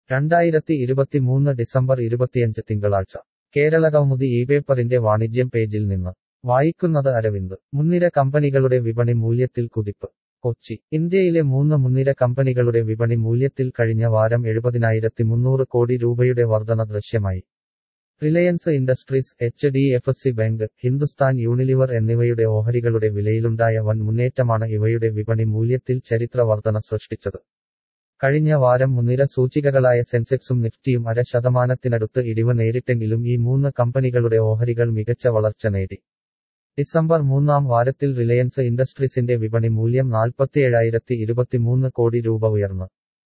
2023 December 25 തിങ്കളാഴ്ച കേരളകൗമുദി ഇപേപ്പറിന്റെ വാണിജ്യം പേജിൽ നിന്ന് വായിക്കുന്നത് അരവിന്ദ്. മുൻനിര കമ്പനികളുടെ വിപണി മൂല്യത്തിൽ കുതിപ്പ്. കൊച്ചി. ഇന്ത്യയിലെ 3 മുൻനിര കമ്പനികളുടെ വിപണി മൂല്യത്തിൽ കഴിഞ്ഞ വാരം 70,300 കോടി രൂപയുടെ വർധന ദൃശ്യമായി. Reliance Industries, HDFC bank, Hindustan Unilever എന്നിവയുടെ ഓഹരികളുടെ വിലയിലുണ്ടായ വൻ മുന്നേറ്റമാണ് ഇവയുടെ വിപണി മൂല്യത്തിൽ ചരിത്ര വർധന സൃഷ്ടിച്ചത്. കഴിഞ്ഞ വാരം മുൻനിര സൂചികകളായ സെൻസെക്സും നിഫ്റ്റിയും 0.5% ഇടിവ് നേരിട്ടെങ്കിലും ഈ 3 കമ്പനികളുടെ ഓഹരികൾ മികച്ച വളർച്ച നേടി. ഡിസംബർ 3-ാം വാരത്തിൽ റിലയൻസ് ഇൻഡസ്ട്രീസിന്റെ വിപണി മൂല്യം 47,023 കോടി രൂപ ഉയർന്ന്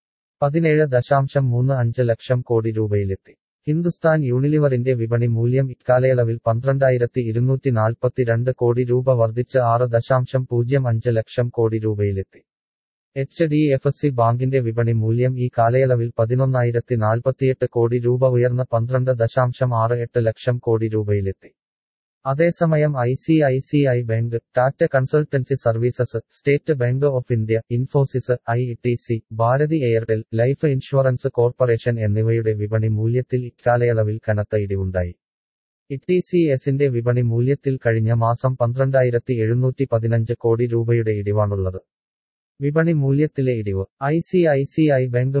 17.35 ലക്ഷം കോടി രൂപയിലെത്തി. ഹിന്ദുസ്ഥാൻ യൂണിലിവറിന്റെ വിപണി മൂല്യം ഇക്കാലയളവിൽ 12,242 കോടി രൂപ വർദ്ധിച്ച് 6.05 ലക്ഷം കോടി രൂപയിലെത്തി. HDFC ബാങ്കിന്റെ വിപണി മൂല്യം ഈ കാലയളവിൽ 11,048 കോടി രൂപ ഉയർന്ന് 12.68 ലക്ഷം കോടി രൂപയിലെത്തി. അതേസമയം ICICI bank, Tata consultancy services, state bank of India, Infosys, ITC, Bharti Airtel, life insurance corporation എന്നിവയുടെ വിപണി മൂല്യത്തിൽ ഇക്കാലയളവിൽ കനത്ത ഇടിവുണ്ടായി. TCSന്റെ വിപണി മൂല്യത്തിൽ കഴിഞ്ഞ മാസം 12,715 കോടി രൂപയുടെ ഇടിവാണുള്ളത്. വിപണി മൂല്യത്തിലെ ഇടിവ്. ICICI ബാങ്ക്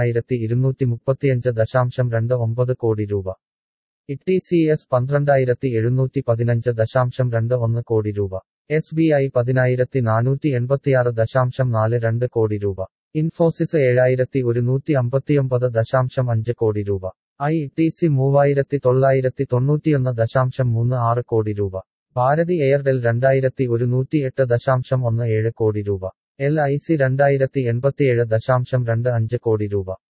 30,235.29 കോടി രൂപ. TCS 12,715.21 കോടി രൂപ. SBI 10,486.42 കോടി രൂപ. ഇൻഫോസിസ് 7,159.5 കോടി രൂപ. ITC 3,991.36 കോടി രൂപ. ഭാരതി എയർടെൽ 2,108.17 കോടി രൂപ. LIC 2,087.25 കോടി രൂപ.